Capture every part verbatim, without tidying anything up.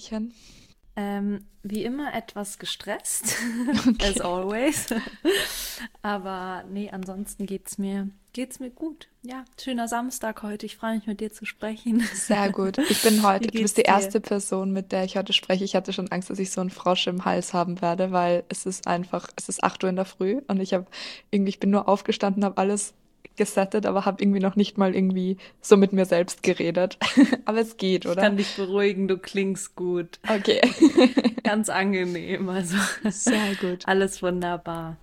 Hallöchen. Ähm, wie immer etwas gestresst, as Okay, always. Aber nee, ansonsten geht's mir, geht's mir gut. Ja, schöner Samstag heute. Ich freue mich, mit dir zu sprechen. sehr gut. Ich bin Wie heute, du bist die geht's dir? erste Person, mit der ich heute spreche. Ich hatte schon Angst, dass ich so einen Frosch im Hals haben werde, weil es ist einfach, es ist acht Uhr in der Früh und ich habe irgendwie, ich bin nur aufgestanden, habe alles gesettet, aber habe irgendwie noch nicht mal irgendwie so mit mir selbst geredet. Aber es geht, Ich oder? kann dich beruhigen, du klingst gut. Okay. Ganz angenehm, also Sehr gut. alles wunderbar.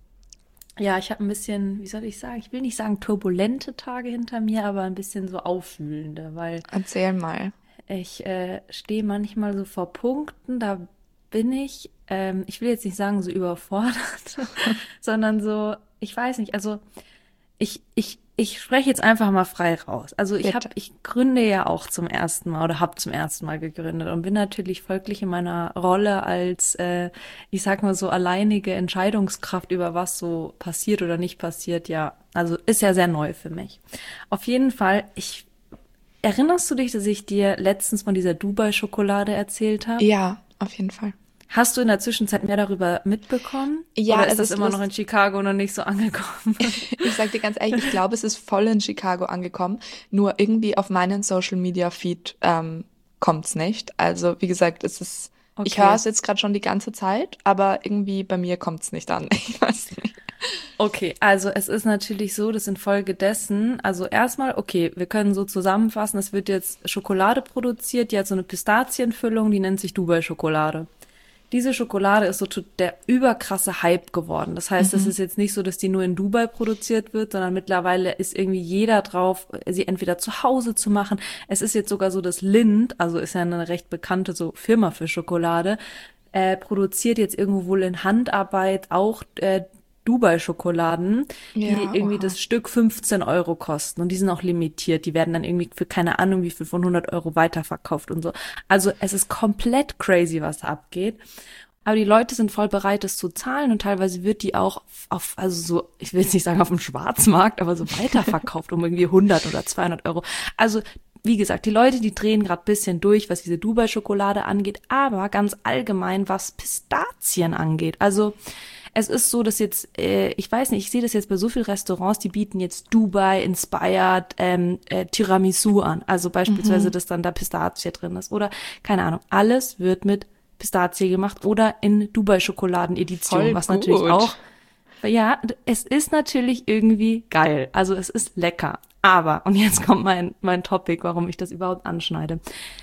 Ja, ich habe ein bisschen, wie soll ich sagen, ich will nicht sagen turbulente Tage hinter mir, aber ein bisschen so aufwühlende, weil Erzähl mal. ich äh, stehe manchmal so vor Punkten, da bin ich, ähm, ich will jetzt nicht sagen so überfordert, sondern so, ich weiß nicht, also ich, ich, ich spreche jetzt einfach mal frei raus. Also ich habe, Bitte. ich gründe ja auch zum ersten Mal oder habe zum ersten Mal gegründet und bin natürlich folglich in meiner Rolle als, äh, ich sag mal so, alleinige Entscheidungskraft über was so passiert oder nicht passiert, ja, also ist ja sehr neu für mich. Auf jeden Fall, ich erinnerst du dich, dass ich dir letztens von dieser Dubai-Schokolade erzählt habe? Ja, auf jeden Fall. Hast du in der Zwischenzeit mehr darüber mitbekommen? Ja, Oder ist es das ist immer noch lust. in Chicago noch nicht so angekommen? Ich sag dir ganz ehrlich, ich glaube, es ist voll in Chicago angekommen. Nur irgendwie auf meinen Social Media Feed ähm, kommt's nicht. Also wie gesagt, es ist, ich höre Okay. es jetzt gerade schon die ganze Zeit, aber irgendwie bei mir kommt's nicht an. Ich weiß nicht. Okay, also es ist natürlich so, dass infolgedessen, also erstmal, okay, wir können so zusammenfassen, es wird jetzt Schokolade produziert, die hat so eine Pistazienfüllung, die nennt sich Dubai-Schokolade. Diese Schokolade ist so to- der überkrasse Hype geworden. Das heißt, es Mhm. ist jetzt nicht so, dass die nur in Dubai produziert wird, sondern mittlerweile ist irgendwie jeder drauf, sie entweder zu Hause zu machen. Es ist jetzt sogar so, dass Lindt, also ist ja eine recht bekannte so Firma für Schokolade, äh, produziert jetzt irgendwo wohl in Handarbeit auch äh, Dubai-Schokoladen, die Ja, irgendwie oha. das Stück fünfzehn Euro kosten. Und die sind auch limitiert. Die werden dann irgendwie für keine Ahnung wie viel von hundert Euro weiterverkauft und so. Also es ist komplett crazy, was da abgeht. Aber die Leute sind voll bereit, es zu zahlen und teilweise wird die auch auf, also so, ich will jetzt nicht sagen auf dem Schwarzmarkt, aber so weiterverkauft um irgendwie hundert oder zweihundert Euro. Also, wie gesagt, die Leute, die drehen gerade bisschen durch, was diese Dubai-Schokolade angeht, aber ganz allgemein, was Pistazien angeht. Also, es ist so, dass jetzt, äh, ich weiß nicht, ich sehe das jetzt bei so vielen Restaurants, die bieten jetzt Dubai-inspired ähm, äh, Tiramisu an. Also beispielsweise, Mhm. dass dann da Pistazie drin ist oder keine Ahnung. Alles wird mit Pistazie gemacht oder in Dubai-Schokoladen-Edition, Voll was natürlich gut. auch, ja, es ist natürlich irgendwie geil. Also es ist lecker. Aber, und jetzt kommt mein, mein Topic, warum ich das überhaupt anschneide.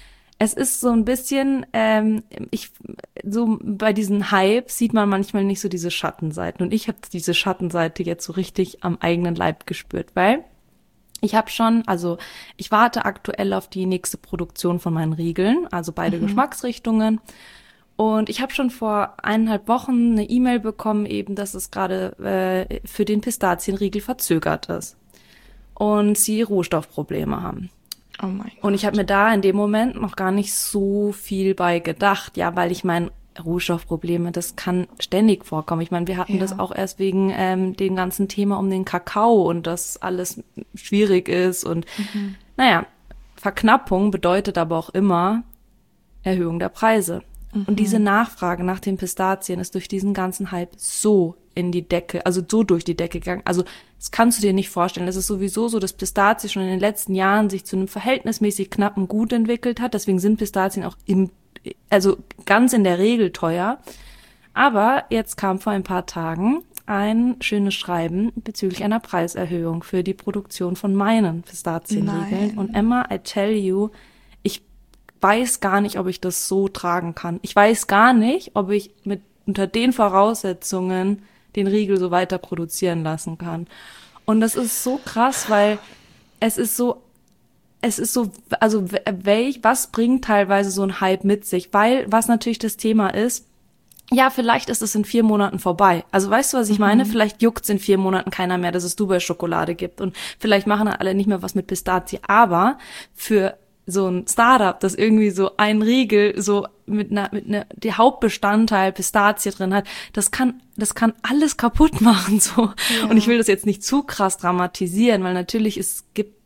Es ist so ein bisschen, ähm, ich, so bei diesen Hype sieht man manchmal nicht so diese Schattenseiten. Und ich habe diese Schattenseite jetzt so richtig am eigenen Leib gespürt, weil ich habe schon, also ich warte aktuell auf die nächste Produktion von meinen Riegeln, also beide Mhm. Geschmacksrichtungen. Und ich habe schon vor eineinhalb Wochen eine E-Mail bekommen, eben, dass es gerade äh, für den Pistazienriegel verzögert ist und sie Rohstoffprobleme haben. Oh mein Und ich habe Gott. mir da in dem Moment noch gar nicht so viel bei gedacht, ja, weil ich meine, Rohstoffprobleme, das kann ständig vorkommen. Ich meine, wir hatten das Ja. auch erst wegen ähm, dem ganzen Thema um den Kakao und dass alles schwierig ist. Und Mhm. naja, Verknappung bedeutet aber auch immer Erhöhung der Preise. Und diese Mhm. Nachfrage nach den Pistazien ist durch diesen ganzen Hype so in die Decke, also so durch die Decke gegangen. Also das kannst du dir nicht vorstellen. Es ist sowieso so, dass Pistazie schon in den letzten Jahren sich zu einem verhältnismäßig knappen Gut entwickelt hat. Deswegen sind Pistazien auch im, also ganz in der Regel teuer. Aber jetzt kam vor ein paar Tagen ein schönes Schreiben bezüglich einer Preiserhöhung für die Produktion von meinen Pistazienriegeln. Und Nein. Emma, I tell you, ich weiß gar nicht, ob ich das so tragen kann. Ich weiß gar nicht, ob ich mit unter den Voraussetzungen den Riegel so weiter produzieren lassen kann. Und das ist so krass, weil es ist so, es ist so, also welch, was bringt teilweise so ein Hype mit sich? Weil, was natürlich das Thema ist, ja, vielleicht ist es in vier Monaten vorbei. Also weißt du, was ich meine? Mhm. Vielleicht juckt's in vier Monaten keiner mehr, dass es Dubai-Schokolade gibt. Und vielleicht machen dann alle nicht mehr was mit Pistazie. Aber für so ein Startup, das irgendwie so ein Riegel so mit einer, mit einer, der Hauptbestandteil Pistazie drin hat, das kann, das kann alles kaputt machen, so. Und ich will Ja. das jetzt nicht zu krass dramatisieren, weil natürlich es gibt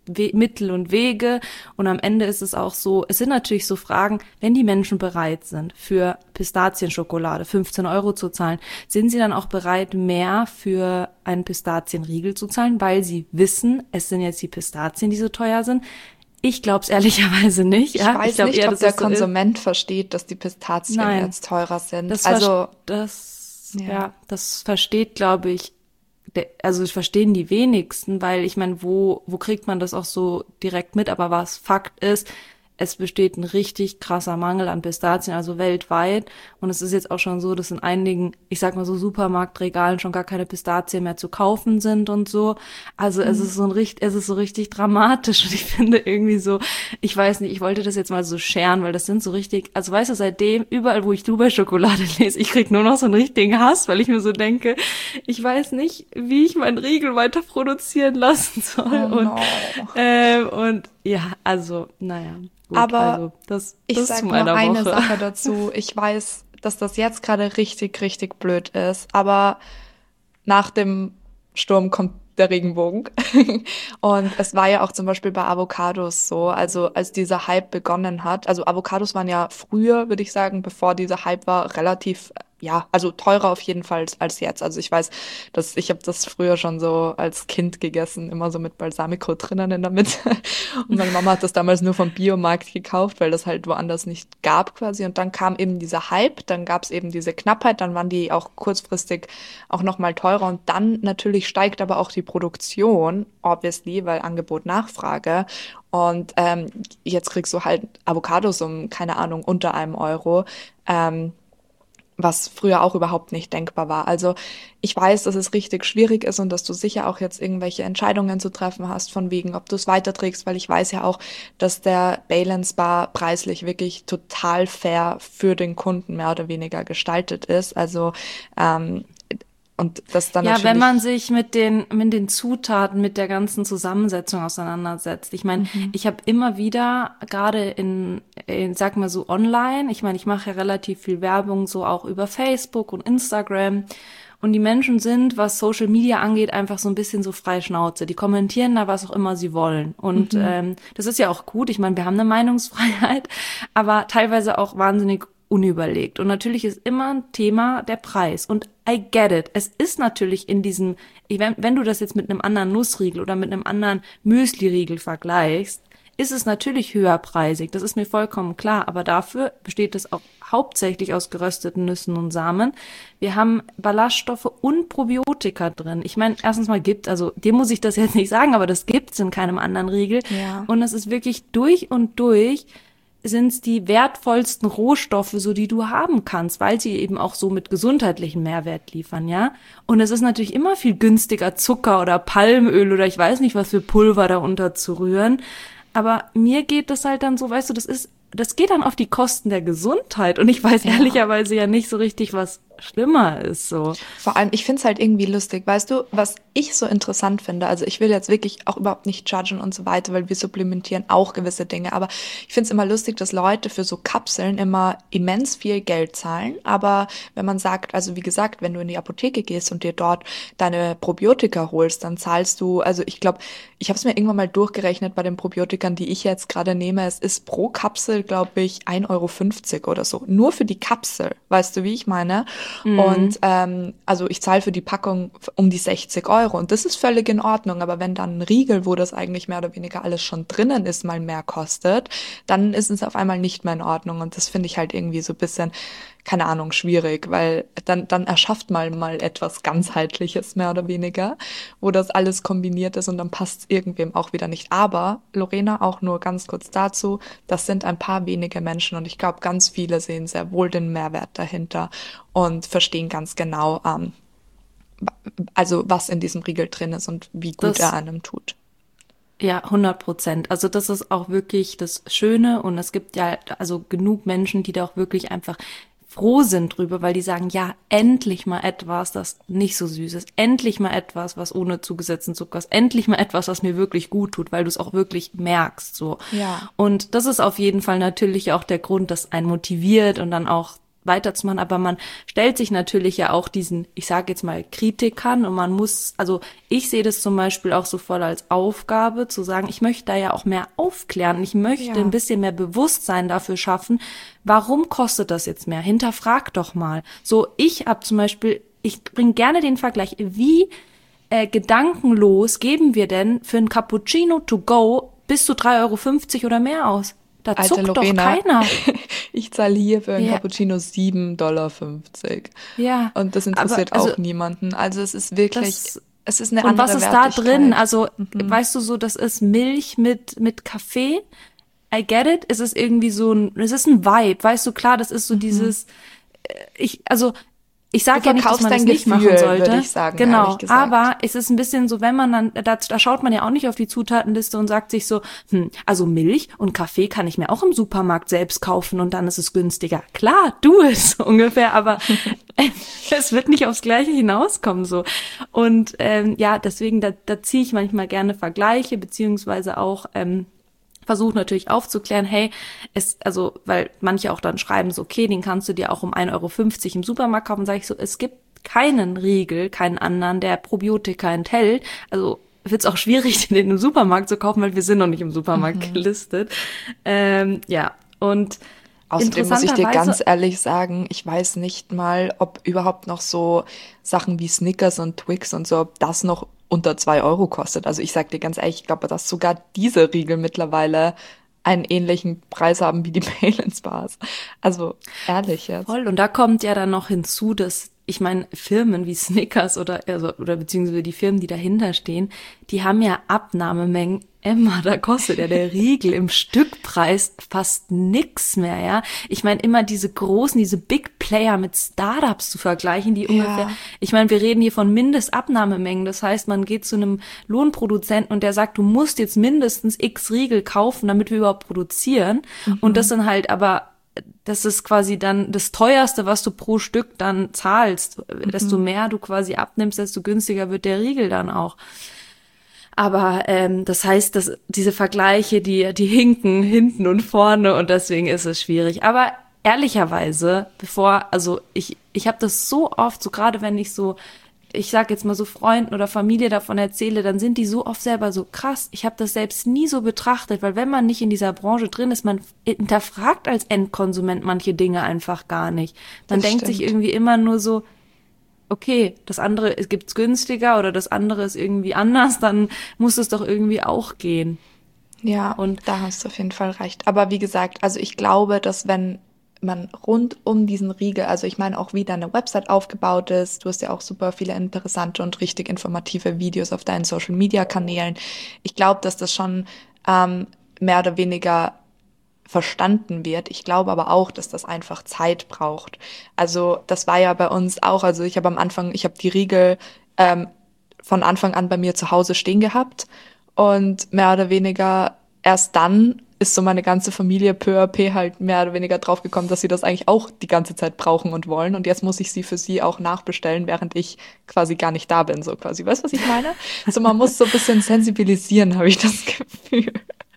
We- Mittel und Wege. Und am Ende ist es auch so, es sind natürlich so Fragen, wenn die Menschen bereit sind, für Pistazienschokolade fünfzehn Euro zu zahlen, sind sie dann auch bereit, mehr für einen Pistazienriegel zu zahlen, weil sie wissen, es sind jetzt die Pistazien, die so teuer sind. Ich glaube es ehrlicherweise nicht. Ich Ja? weiß ich glaub nicht, eher, ob dass der es so ist. Konsument versteht, dass die Pistazien Nein, jetzt teurer sind. das, Also, ver- das, ja. ja, das versteht, glaube ich, der, also das verstehen die wenigsten, weil ich meine, wo, wo kriegt man das auch so direkt mit? Aber was Fakt ist, es besteht ein richtig krasser Mangel an Pistazien, also weltweit. Und es ist jetzt auch schon so, dass in einigen, ich sag mal so Supermarktregalen schon gar keine Pistazien mehr zu kaufen sind und so. Also es ist so ein richtig, es ist so richtig dramatisch. Und ich finde irgendwie so, ich weiß nicht, ich wollte das jetzt mal so scheren, weil das sind so richtig, also weißt du, seitdem, überall wo ich Dubai-Schokolade lese, ich krieg nur noch so einen richtigen Hass, weil ich mir so denke, ich weiß nicht, wie ich meinen Riegel weiter produzieren lassen soll. Oh und, no. ähm, und ja, also, naja. Gut, Aber also das, ich das sag zu nur meiner eine Woche. Sache dazu. Ich weiß, dass das jetzt gerade richtig, richtig blöd ist, aber nach dem Sturm kommt der Regenbogen. Und es war ja auch zum Beispiel bei Avocados so, also als dieser Hype begonnen hat. Also Avocados waren ja früher, würde ich sagen, bevor dieser Hype war, relativ, ja, also teurer auf jeden Fall als jetzt. Also ich weiß, dass ich habe das früher schon so als Kind gegessen, immer so mit Balsamico drinnen in der Mitte. Und meine Mama hat das damals nur vom Biomarkt gekauft, weil das halt woanders nicht gab quasi. Und dann kam eben dieser Hype, dann gab es eben diese Knappheit, dann waren die auch kurzfristig auch nochmal teurer. Und dann natürlich steigt aber auch die Produktion, obviously, weil Angebot, Nachfrage. Und ähm, jetzt kriegst du halt Avocados um, keine Ahnung, unter einem Euro. Ähm, was früher auch überhaupt nicht denkbar war. Also ich weiß, dass es richtig schwierig ist und dass du sicher auch jetzt irgendwelche Entscheidungen zu treffen hast, von wegen, ob du es weiterträgst, weil ich weiß ja auch, dass der Balance Bar preislich wirklich total fair für den Kunden mehr oder weniger gestaltet ist. Also ähm, und das dann Ja, natürlich. wenn man sich mit den mit den Zutaten, mit der ganzen Zusammensetzung auseinandersetzt. Ich meine, Mhm. ich habe immer wieder, gerade in, in, sag mal so online, ich meine, ich mache ja relativ viel Werbung, so auch über Facebook und Instagram. Und die Menschen sind, was Social Media angeht, einfach so ein bisschen so frei Schnauze. Die kommentieren da, was auch immer sie wollen. Und Mhm. ähm, das ist ja auch gut. Ich meine, wir haben eine Meinungsfreiheit, aber teilweise auch wahnsinnig unüberlegt. Und natürlich ist immer ein Thema der Preis. Und I get it. Es ist natürlich in diesem, wenn, wenn du das jetzt mit einem anderen Nussriegel oder mit einem anderen Müsli-Riegel vergleichst, ist es natürlich höherpreisig. Das ist mir vollkommen klar. Aber dafür besteht es auch hauptsächlich aus gerösteten Nüssen und Samen. Wir haben Ballaststoffe und Probiotika drin. Ich meine, erstens mal gibt, also dir muss ich das jetzt nicht sagen, aber das gibt's in keinem anderen Riegel. Ja. Und es ist wirklich durch und durch sind es die wertvollsten Rohstoffe, so die du haben kannst, weil sie eben auch so mit gesundheitlichen Mehrwert liefern, ja. Und es ist natürlich immer viel günstiger, Zucker oder Palmöl oder ich weiß nicht, was für Pulver da unterzurühren. Aber mir geht das halt dann so, weißt du, das ist, das geht dann auf die Kosten der Gesundheit. Und ich weiß Ja. ehrlicherweise ja nicht so richtig, was schlimmer ist, so. Vor allem, ich find's halt irgendwie lustig, weißt du, was ich so interessant finde, also ich will jetzt wirklich auch überhaupt nicht judgen und so weiter, weil wir supplementieren auch gewisse Dinge, aber ich find's immer lustig, dass Leute für so Kapseln immer immens viel Geld zahlen, aber wenn man sagt, also wie gesagt, wenn du in die Apotheke gehst und dir dort deine Probiotika holst, dann zahlst du, also ich glaube, ich habe es mir irgendwann mal durchgerechnet bei den Probiotikern, die ich jetzt gerade nehme, es ist pro Kapsel, glaube ich, ein Euro fünfzig oder so, nur für die Kapsel, weißt du, wie ich meine? Mhm. Und ähm, also ich zahle für die Packung um die sechzig Euro und das ist völlig in Ordnung, aber wenn dann ein Riegel, wo das eigentlich mehr oder weniger alles schon drinnen ist, mal mehr kostet, dann ist es auf einmal nicht mehr in Ordnung und das finde ich halt irgendwie so ein bisschen, keine Ahnung, schwierig, weil dann dann erschafft man mal etwas ganzheitliches, mehr oder weniger, wo das alles kombiniert ist und dann passt es irgendwem auch wieder nicht. Aber Lorena, auch nur ganz kurz dazu, das sind ein paar wenige Menschen und ich glaube, ganz viele sehen sehr wohl den Mehrwert dahinter und verstehen ganz genau, ähm, also was in diesem Riegel drin ist und wie gut Das er einem tut. Ja, hundert Prozent. Also das ist auch wirklich das Schöne und es gibt ja also genug Menschen, die da auch wirklich einfach froh sind drüber, weil die sagen, ja, endlich mal etwas, das nicht so süß ist, endlich mal etwas, was ohne zugesetzten Zucker ist, endlich mal etwas, was mir wirklich gut tut, weil du es auch wirklich merkst, so. Ja. Und das ist auf jeden Fall natürlich auch der Grund, das einen motiviert und dann auch weiterzumachen, aber man stellt sich natürlich ja auch diesen, ich sage jetzt mal, Kritikern und man muss, also ich sehe das zum Beispiel auch so voll als Aufgabe, zu sagen, ich möchte da ja auch mehr aufklären, ich möchte Ja. ein bisschen mehr Bewusstsein dafür schaffen, warum kostet das jetzt mehr? Hinterfrag doch mal. So, ich habe zum Beispiel, ich bringe gerne den Vergleich, wie äh, gedankenlos geben wir denn für ein Cappuccino to go bis zu drei Euro fünfzig oder mehr aus? Da Alter zuckt doch Lorena, keiner. ich zahle hier für ein Ja. Cappuccino sieben Dollar fünfzig. Ja, Und das aber interessiert also auch niemanden. Also es ist wirklich, das es ist eine und andere was ist da Wertigkeit. drin? Also, Mhm. weißt du so, das ist Milch mit mit Kaffee. I get it. Es ist irgendwie so ein, es ist ein Vibe, weißt du, klar, das ist so dieses, äh, ich, also, ich Du sage ja nicht, dass verkaufst man das dein nicht machen Gefühl, sollte. würde ich sagen, Genau, ehrlich gesagt. aber es ist ein bisschen so, wenn man dann, da, da schaut man ja auch nicht auf die Zutatenliste und sagt sich so, hm, also Milch und Kaffee kann ich mir auch im Supermarkt selbst kaufen und dann ist es günstiger. Klar, du es so ungefähr, aber es wird nicht aufs Gleiche hinauskommen so. Und ähm, ja, deswegen, da, da ziehe ich manchmal gerne Vergleiche, beziehungsweise auch ähm, versuche natürlich aufzuklären, hey, es, also, weil manche auch dann schreiben so, okay, den kannst du dir auch um ein Euro fünfzig im Supermarkt kaufen, sage ich so, es gibt keinen Riegel, keinen anderen, der Probiotika enthält, also wird es auch schwierig, den im Supermarkt zu kaufen, weil wir sind noch nicht im Supermarkt gelistet. Ähm, ja, und Außerdem muss ich dir interessanterweise- ganz ehrlich sagen, ich weiß nicht mal, ob überhaupt noch so Sachen wie Snickers und Twix und so, ob das noch unter zwei Euro kostet. Also ich sag dir ganz ehrlich, ich glaube, dass sogar diese Riegel mittlerweile einen ähnlichen Preis haben wie die Balance Bars. Also ehrlich jetzt. Voll. Und da kommt ja dann noch hinzu, dass, ich meine, Firmen wie Snickers oder, also, oder beziehungsweise die Firmen, die dahinter stehen, die haben ja Abnahmemengen. Emma, da kostet ja der Riegel im Stückpreis fast nix mehr, ja. Ich meine, immer diese großen, diese Big Player mit Startups zu vergleichen, die Ja. ungefähr, ich meine, wir reden hier von Mindestabnahmemengen. Das heißt, man geht zu einem Lohnproduzenten und der sagt, du musst jetzt mindestens x Riegel kaufen, damit wir überhaupt produzieren. Und das sind halt aber, das ist quasi dann das teuerste, was du pro Stück dann zahlst. Desto mehr du quasi abnimmst, desto günstiger wird der Riegel dann auch. Aber ähm, das heißt, dass diese Vergleiche, die die hinken hinten und vorne und deswegen ist es schwierig. Aber ehrlicherweise, bevor, also ich ich habe das so oft, so gerade wenn ich so, ich sag jetzt mal so Freunden oder Familie davon erzähle, dann sind die so oft selber so krass. Ich habe das selbst nie so betrachtet, weil wenn man nicht in dieser Branche drin ist, man hinterfragt als Endkonsument manche Dinge einfach gar nicht. Man Das denkt sich stimmt. irgendwie immer nur so, okay, das andere gibt's günstiger oder das andere ist irgendwie anders, dann muss es doch irgendwie auch gehen. Ja, Und- und da hast du auf jeden Fall recht. Aber wie gesagt, also ich glaube, dass wenn man rund um diesen Riegel, also ich meine auch, wie deine Website aufgebaut ist, du hast ja auch super viele interessante und richtig informative Videos auf deinen Social-Media-Kanälen. Ich glaube, dass das schon ähm, mehr oder weniger verstanden wird. Ich glaube aber auch, dass das einfach Zeit braucht. Also das war ja bei uns auch, also ich habe am Anfang, ich habe die Riegel ähm, von Anfang an bei mir zu Hause stehen gehabt und mehr oder weniger erst dann ist so meine ganze Familie peu à peu halt mehr oder weniger draufgekommen, dass sie das eigentlich auch die ganze Zeit brauchen und wollen und jetzt muss ich sie für sie auch nachbestellen, während ich quasi gar nicht da bin, so quasi. Weißt du, was ich meine? So, man muss so ein bisschen sensibilisieren, habe ich das Gefühl.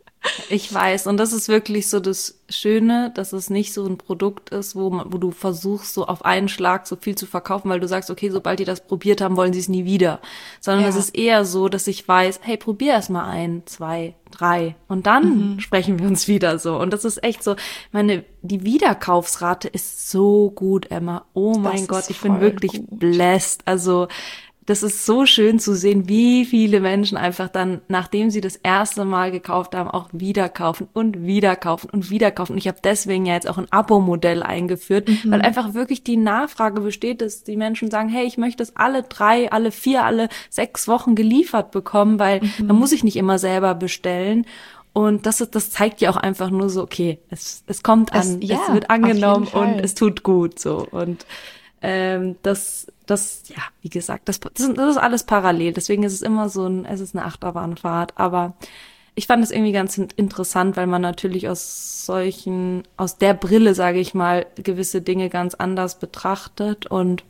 Ich weiß, und das ist wirklich so das Schöne, dass es nicht so ein Produkt ist, wo man, wo du versuchst, so auf einen Schlag so viel zu verkaufen, weil du sagst, okay, sobald die das probiert haben, wollen sie es nie wieder. Sondern Ja. es ist eher so, dass ich weiß, hey, probier erst mal ein, zwei, drei und dann sprechen wir uns wieder so. Und das ist echt so, meine, die Wiederkaufsrate ist so gut, Emma. Oh Das mein ist Gott, ich bin voll wirklich gut. blessed. Also, das ist so schön zu sehen, wie viele Menschen einfach dann, nachdem sie das erste Mal gekauft haben, auch wieder kaufen und wieder kaufen und wieder kaufen. Und ich habe deswegen ja jetzt auch ein Abo-Modell eingeführt, weil einfach wirklich die Nachfrage besteht, dass die Menschen sagen, hey, ich möchte das alle drei, alle vier, alle sechs Wochen geliefert bekommen, weil dann muss ich nicht immer selber bestellen. Und das ist, das zeigt ja auch einfach nur so, okay, es, es kommt Es- an, ja, es wird auf angenommen jeden Fall. und es tut gut so. Und ähm, das, das, ja, wie gesagt, das, das, ist- das ist alles parallel. Deswegen ist es immer so ein, es ist eine Achterbahnfahrt. Aber ich fand es irgendwie ganz in- interessant, weil man natürlich aus solchen, aus der Brille, sage ich mal, gewisse Dinge ganz anders betrachtet und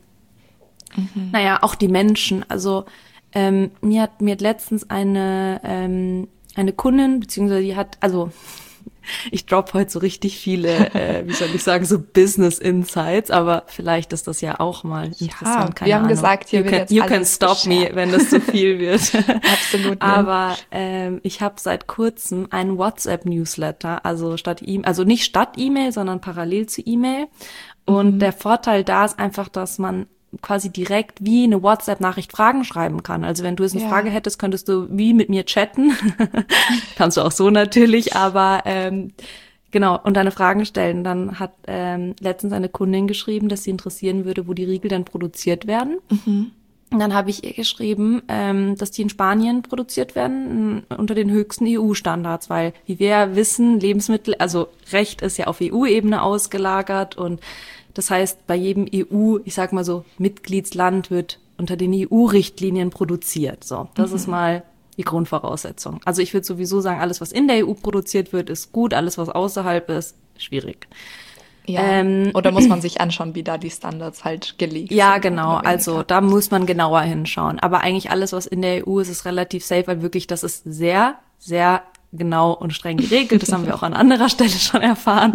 naja, auch die Menschen. Also ähm, mir hat mir hat letztens eine ähm, eine Kundin, beziehungsweise die hat, also Ich drop heute so richtig viele, äh, wie soll ich sagen, so Business Insights, aber vielleicht ist das ja auch mal interessant. Ja, Keine wir haben Ahnung. gesagt, hier you wird can, jetzt you can alles stop me, geshared. wenn das zu viel wird. Absolut nicht. Aber ähm, ich habe seit kurzem einen WhatsApp-Newsletter, also statt E-Mail, also nicht statt E-Mail, sondern parallel zu E-Mail. Und Mhm. der Vorteil da ist einfach, dass man quasi direkt wie eine WhatsApp-Nachricht Fragen schreiben kann. Also wenn du jetzt eine Ja. Frage hättest, könntest du wie mit mir chatten. Kannst du auch so natürlich, aber ähm, genau, und deine Fragen stellen. Dann hat ähm, letztens eine Kundin geschrieben, dass sie interessieren würde, wo die Riegel denn produziert werden. Mhm. Und dann habe ich ihr geschrieben, ähm, dass die in Spanien produziert werden, m, unter den höchsten E U-Standards, weil, wie wir ja wissen, Lebensmittel, also Recht ist ja auf E U-Ebene ausgelagert und das heißt, bei jedem E U, ich sag mal so, Mitgliedsland wird unter den E U-Richtlinien produziert. So, das ist mal die Grundvoraussetzung. Also ich würde sowieso sagen, alles, was in der E U produziert wird, ist gut, alles, was außerhalb ist, schwierig. Ja. Ähm, Oder muss man sich anschauen, wie da die Standards halt gelegt Ja, sind? genau. mehr oder Also weniger. da muss man genauer hinschauen. Aber eigentlich alles, was in der E U ist, ist relativ safe, weil wirklich das ist sehr, sehr genau und streng geregelt. Das haben wir auch an anderer Stelle schon erfahren.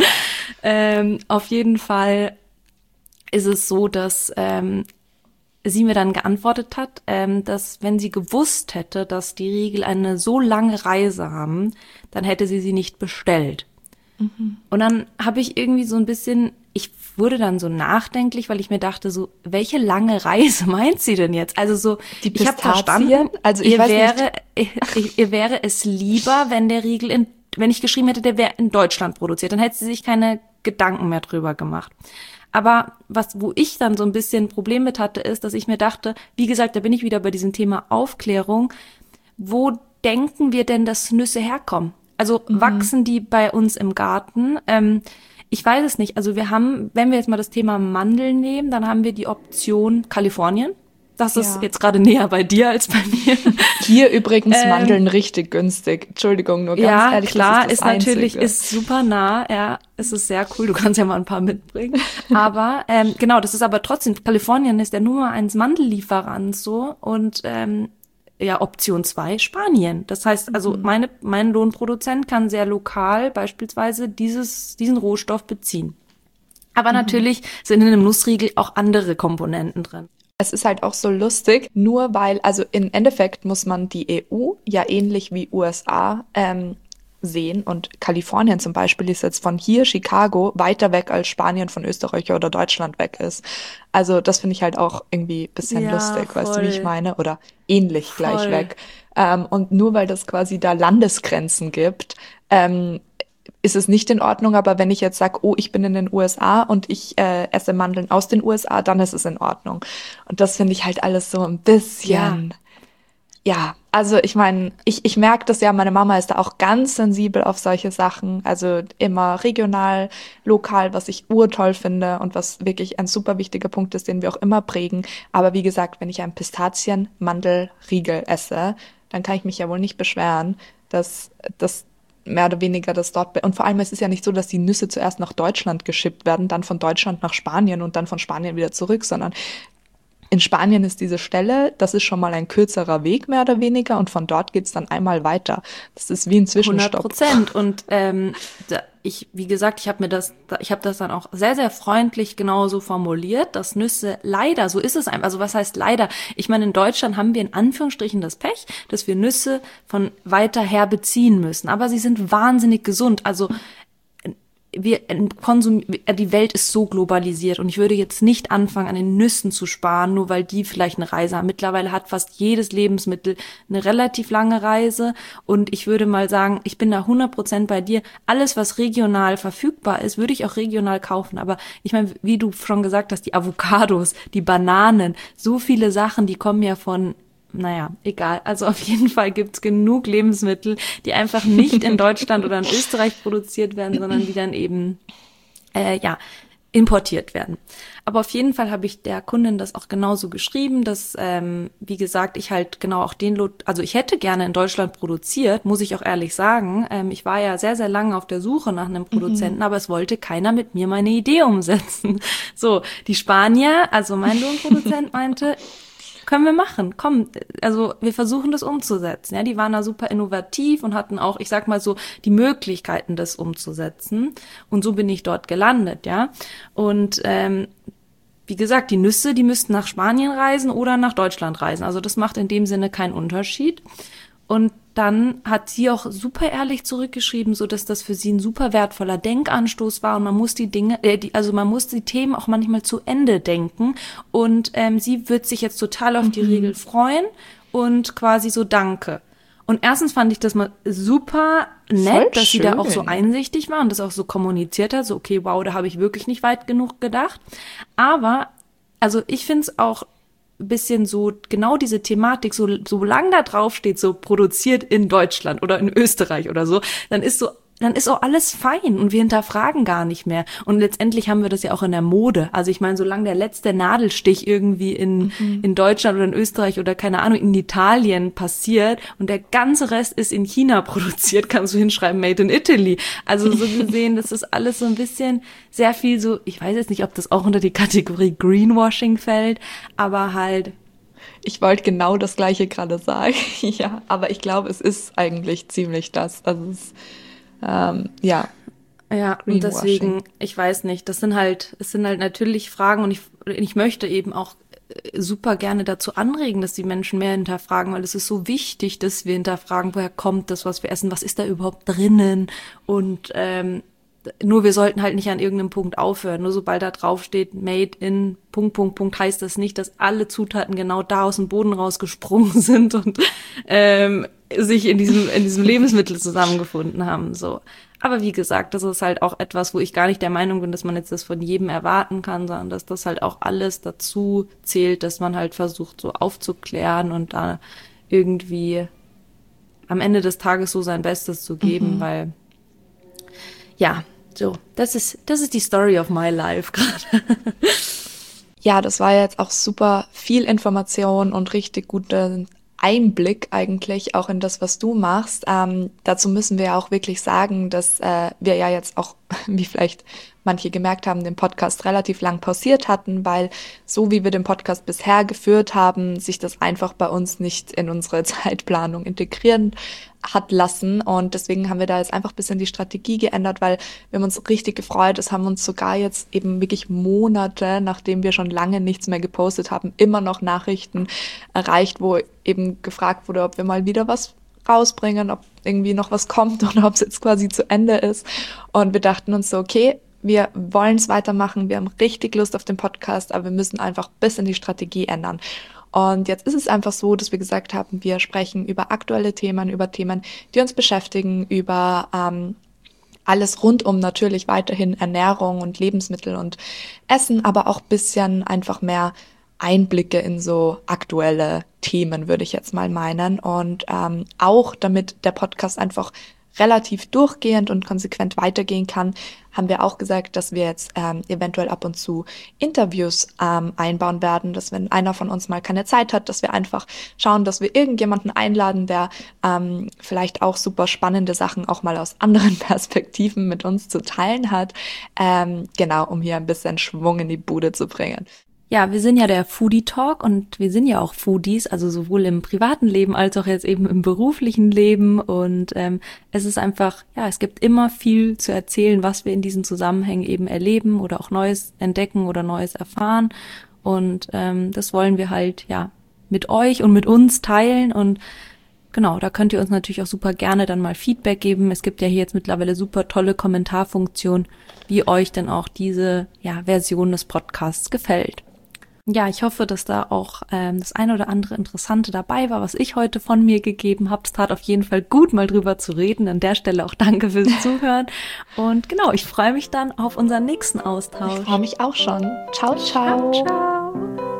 Ähm, auf jeden Fall ist es so, dass ähm, sie mir dann geantwortet hat, ähm, dass wenn sie gewusst hätte, dass die Riegel eine so lange Reise haben, dann hätte sie sie nicht bestellt. Und dann habe ich irgendwie so ein bisschen, ich wurde dann so nachdenklich, weil ich mir dachte, so, welche lange Reise meint sie denn jetzt? Also so, Die ich habe Pistazien? verstanden, Also ich ihr weiß wäre, ihr, ihr wäre es lieber, wenn der Riegel in, wenn ich geschrieben hätte, der wäre in Deutschland produziert, dann hätte sie sich keine Gedanken mehr drüber gemacht. Aber was, wo ich dann so ein bisschen ein Problem mit hatte, ist, dass ich mir dachte, wie gesagt, da bin ich wieder bei diesem Thema Aufklärung. Wo denken wir denn, dass Nüsse herkommen? Also wachsen die bei uns im Garten? Ähm, ich weiß es nicht. Also wir haben, wenn wir jetzt mal das Thema Mandeln nehmen, dann haben wir die Option Kalifornien. Das ist Ja. jetzt gerade näher bei dir als bei mir. Hier übrigens Ähm, Mandeln richtig günstig. Entschuldigung, nur ganz ja, ehrlich, klar, das ist, ist das natürlich, Einzige. ist super nah, ja, es ist sehr cool, du kannst ja mal ein paar mitbringen. Aber, ähm, genau, das ist aber trotzdem, Kalifornien ist der Nummer eins Mandellieferant so und, ähm, ja, Option zwei Spanien. Das heißt, also meine, mein Lohnproduzent kann sehr lokal beispielsweise dieses, diesen Rohstoff beziehen. Aber natürlich sind in einem Nussriegel auch andere Komponenten drin. Es ist halt auch so lustig, nur weil, also im Endeffekt muss man die E U ja ähnlich wie U S A ähm, sehen und Kalifornien zum Beispiel ist jetzt von hier, Chicago, weiter weg als Spanien von Österreich oder Deutschland weg ist. Also das finde ich halt auch irgendwie ein bisschen Ja, lustig, weißt du, wie ich voll. meine? Oder ähnlich gleich Voll. weg. Ähm, und nur weil das quasi da Landesgrenzen gibt, ähm, ist es nicht in Ordnung, aber wenn ich jetzt sage, oh, ich bin in den U S A und ich äh, esse Mandeln aus den U S A, dann ist es in Ordnung. Und das finde ich halt alles so ein bisschen, ja, also ich meine, ich, ich merke das ja, meine Mama ist da auch ganz sensibel auf solche Sachen, also immer regional, lokal, was ich urtoll finde und was wirklich ein super wichtiger Punkt ist, den wir auch immer prägen. Aber wie gesagt, wenn ich einen Pistazien-Mandel-Riegel esse, dann kann ich mich ja wohl nicht beschweren, dass das mehr oder weniger das dort, be- und vor allem es ist ja nicht so, dass die Nüsse zuerst nach Deutschland geschippt werden, dann von Deutschland nach Spanien und dann von Spanien wieder zurück, sondern in Spanien ist diese Stelle, das ist schon mal ein kürzerer Weg mehr oder weniger und von dort geht's dann einmal weiter. Das ist wie ein hundert Zwischenstopp. Prozent. Und ähm, da, ich, wie gesagt, ich habe mir das, ich habe das dann auch sehr, sehr freundlich genauso formuliert, dass Nüsse leider, so ist es einfach. Also was heißt leider? Ich meine, in Deutschland haben wir in Anführungsstrichen das Pech, dass wir Nüsse von weiter her beziehen müssen. Aber sie sind wahnsinnig gesund. Also wir Konsum, die Welt ist so globalisiert und ich würde jetzt nicht anfangen, an den Nüssen zu sparen, nur weil die vielleicht eine Reise haben. Mittlerweile hat fast jedes Lebensmittel eine relativ lange Reise und ich würde mal sagen, ich bin da hundert Prozent bei dir. Alles, was regional verfügbar ist, würde ich auch regional kaufen. Aber ich meine, wie du schon gesagt hast, die Avocados, die Bananen, so viele Sachen, die kommen ja von naja, egal. Also auf jeden Fall gibt's genug Lebensmittel, die einfach nicht in Deutschland oder in Österreich produziert werden, sondern die dann eben, äh, ja, importiert werden. Aber auf jeden Fall habe ich der Kundin das auch genauso geschrieben, dass, ähm, wie gesagt, ich halt genau auch den Lot, also ich hätte gerne in Deutschland produziert, muss ich auch ehrlich sagen. Ähm, ich war ja sehr, sehr lange auf der Suche nach einem Produzenten, aber es wollte keiner mit mir meine Idee umsetzen. So, die Spanier, also mein Lohnproduzent meinte, können wir machen. Komm, also wir versuchen das umzusetzen. Ja, die waren da super innovativ und hatten auch, ich sag mal so, die Möglichkeiten, das umzusetzen. Und so bin ich dort gelandet, ja. Und ähm, wie gesagt, die Nüsse, die müssten nach Spanien reisen oder nach Deutschland reisen. Also das macht in dem Sinne keinen Unterschied. Und dann hat sie auch super ehrlich zurückgeschrieben, so dass das für sie ein super wertvoller Denkanstoß war und man muss die Dinge, äh, die, also man muss die Themen auch manchmal zu Ende denken und ähm, sie wird sich jetzt total auf die Mhm. Regel freuen und quasi so danke. Und erstens fand ich das mal super nett, Voll dass sie da auch so schön. einsichtig war und das auch so kommuniziert hat, so okay, wow, da habe ich wirklich nicht weit genug gedacht. Aber also ich finde es auch ein bisschen so, genau diese Thematik, so, solange da drauf steht, so produziert in Deutschland oder in Österreich oder so, dann ist so, dann ist auch alles fein und wir hinterfragen gar nicht mehr. Und letztendlich haben wir das ja auch in der Mode. Also ich meine, solange der letzte Nadelstich irgendwie in, Mhm. in Deutschland oder in Österreich oder keine Ahnung, in Italien passiert und der ganze Rest ist in China produziert, kannst du hinschreiben, made in Italy. Also so gesehen, das ist alles so ein bisschen sehr viel so, ich weiß jetzt nicht, ob das auch unter die Kategorie Greenwashing fällt, aber halt, Ich wollte genau das Gleiche gerade sagen. Ja, aber ich glaube, es ist eigentlich ziemlich das. Also es, ähm, ja, ja, und Greenwashing. deswegen, ich weiß nicht, das sind halt, es sind halt natürlich Fragen und ich, ich möchte eben auch äh, super gerne dazu anregen, dass die Menschen mehr hinterfragen, weil es ist so wichtig, dass wir hinterfragen, woher kommt das, was wir essen, was ist da überhaupt drinnen und ähm, nur wir sollten halt nicht an irgendeinem Punkt aufhören. Nur sobald da drauf steht, made in Punkt, Punkt, Punkt, heißt das nicht, dass alle Zutaten genau da aus dem Boden rausgesprungen sind und ähm, sich in diesem, in diesem Lebensmittel zusammengefunden haben. So. Aber wie gesagt, das ist halt auch etwas, wo ich gar nicht der Meinung bin, dass man jetzt das von jedem erwarten kann, sondern dass das halt auch alles dazu zählt, dass man halt versucht, so aufzuklären und da irgendwie am Ende des Tages so sein Bestes zu geben, Mhm. weil ja, so, das ist, das ist die Story of my life gerade. Ja, das war jetzt auch super viel Information und richtig guter Einblick eigentlich auch in das, was du machst. Ähm, dazu müssen wir ja auch wirklich sagen, dass äh, wir ja jetzt auch, wie vielleicht manche gemerkt haben, den Podcast relativ lang pausiert hatten, weil so wie wir den Podcast bisher geführt haben, sich das einfach bei uns nicht in unsere Zeitplanung integrieren hat lassen. Und deswegen haben wir da jetzt einfach ein bisschen die Strategie geändert, weil wir haben uns richtig gefreut. Es haben uns sogar jetzt eben wirklich Monate, nachdem wir schon lange nichts mehr gepostet haben, immer noch Nachrichten erreicht, wo eben gefragt wurde, ob wir mal wieder was rausbringen, ob irgendwie noch was kommt oder ob es jetzt quasi zu Ende ist. Und wir dachten uns so, okay, wir wollen es weitermachen, wir haben richtig Lust auf den Podcast, aber wir müssen einfach ein bisschen die Strategie ändern. Und jetzt ist es einfach so, dass wir gesagt haben, wir sprechen über aktuelle Themen, über Themen, die uns beschäftigen, über ähm, alles rund um natürlich weiterhin Ernährung und Lebensmittel und Essen, aber auch bisschen einfach mehr Einblicke in so aktuelle Themen, würde ich jetzt mal meinen. Und ähm, auch damit der Podcast einfach relativ durchgehend und konsequent weitergehen kann, haben wir auch gesagt, dass wir jetzt ähm, eventuell ab und zu Interviews ähm, einbauen werden, dass wenn einer von uns mal keine Zeit hat, dass wir einfach schauen, dass wir irgendjemanden einladen, der ähm, vielleicht auch super spannende Sachen auch mal aus anderen Perspektiven mit uns zu teilen hat, ähm, genau, um hier ein bisschen Schwung in die Bude zu bringen. Ja, wir sind ja der Foodie Talk und wir sind ja auch Foodies, also sowohl im privaten Leben als auch jetzt eben im beruflichen Leben. Und ähm, es ist einfach, ja, es gibt immer viel zu erzählen, was wir in diesen Zusammenhängen eben erleben oder auch Neues entdecken oder Neues erfahren. Und ähm, das wollen wir halt, ja, mit euch und mit uns teilen. Und genau, da könnt ihr uns natürlich auch super gerne dann mal Feedback geben. Es gibt ja hier jetzt mittlerweile super tolle Kommentarfunktion, wie euch denn auch diese, ja, Version des Podcasts gefällt. Ja, ich hoffe, dass da auch ähm, das eine oder andere Interessante dabei war, was ich heute von mir gegeben habe. Es tat auf jeden Fall gut, mal drüber zu reden. An der Stelle auch danke fürs Zuhören. Und genau, ich freue mich dann auf unseren nächsten Austausch. Ich freue mich auch schon. Ciao, Ciao, ciao. ciao.